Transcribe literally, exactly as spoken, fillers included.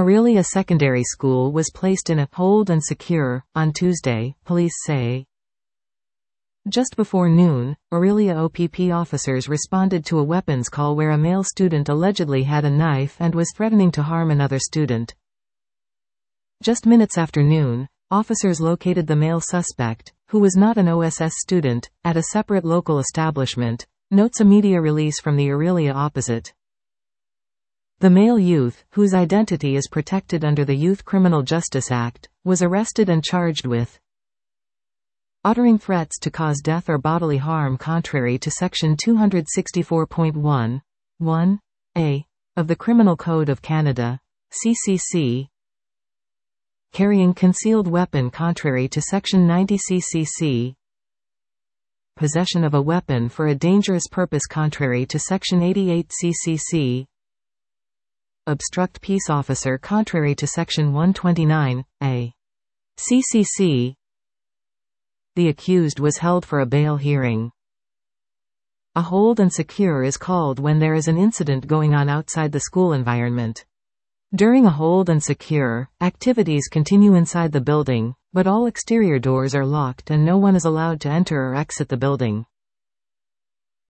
Aurelia Secondary School was placed in a hold and secure on Tuesday, police say. Just before noon, Aurelia O P P officers responded to a weapons call where a male student allegedly had a knife and was threatening to harm another student. Just minutes after noon, officers located the male suspect, who was not an O S S student, at a separate local establishment, notes a media release from the Aurelia Opposite. The male youth, whose identity is protected under the Youth Criminal Justice Act, was arrested and charged with uttering threats to cause death or bodily harm contrary to Section two sixty-four point one, one A of the Criminal Code of Canada, C C C, carrying concealed weapon contrary to Section ninety C C C, possession of a weapon for a dangerous purpose contrary to Section eighty-eight C C C, obstruct peace officer contrary to Section one twenty-nine A C C C. The accused was held for a bail hearing. A hold and secure is called when there is an incident going on outside the school environment. During a hold and secure, activities continue inside the building, but all exterior doors are locked and no one is allowed to enter or exit the building.